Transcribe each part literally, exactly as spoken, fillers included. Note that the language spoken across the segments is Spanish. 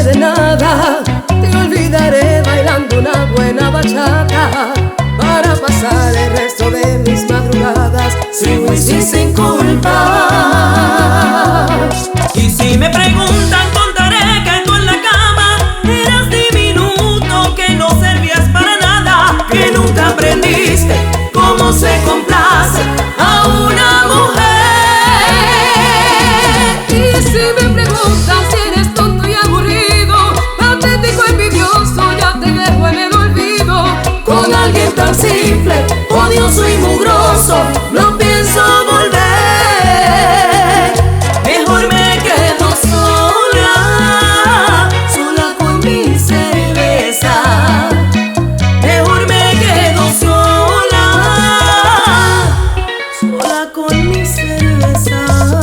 de nada, te olvidaré bailando una buena bachata para pasar el resto de mis madrugadas sin juicio y sin culpa. Y si me preguntan, contaré que tú en la cama eras diminuto, que no servías para nada, que nunca aprendiste cómo se complace a una mujer. Y si me preguntan si eres tonto y aburrido, patético, envidioso, ya te dejo en el olvido. Con alguien tan simple, odioso y mugroso, no pienso volver. Mejor me quedo sola, sola con mi cerveza. Mejor me quedo sola, sola con mi cerveza.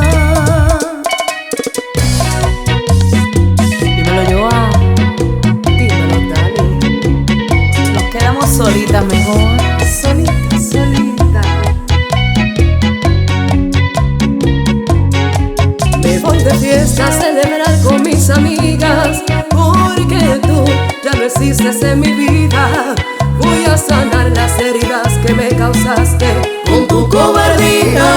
Dímelo, Joa. Dímelo, Dani. Nos quedamos solitas mejor. Solita, solita. Me voy de fiesta a celebrar con mis amigas, porque tú ya no existes en mi vida. Voy a sanar las heridas que me causaste Con tu cobardía,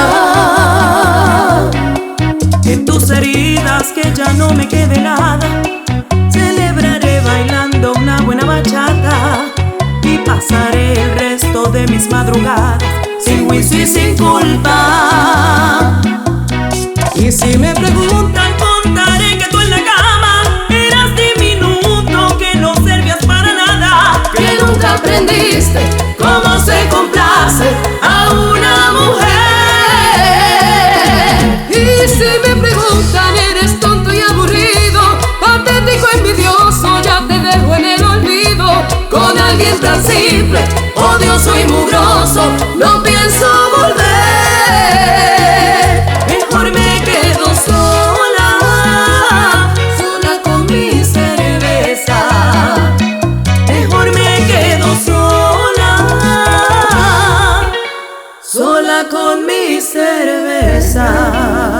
en tus heridas que ya no me quede nada. Celebraré bailando una buena bachata y pasaré el resto de mis madrugadas sin juicio y sin culpa. Y si me preguntan, Contaré que tú en la cama eras diminuto, que no servías para nada, que nunca aprendiste cómo se complace a una mujer. Y si me preguntan, eres tonto y aburrido, patético, envidioso, ya te dejo en el olvido. Con alguien tan simple, odioso y mugroso, no pienso volver. Mejor me quedo sola, sola con mi cerveza. Mejor me quedo sola, sola con mi cerveza.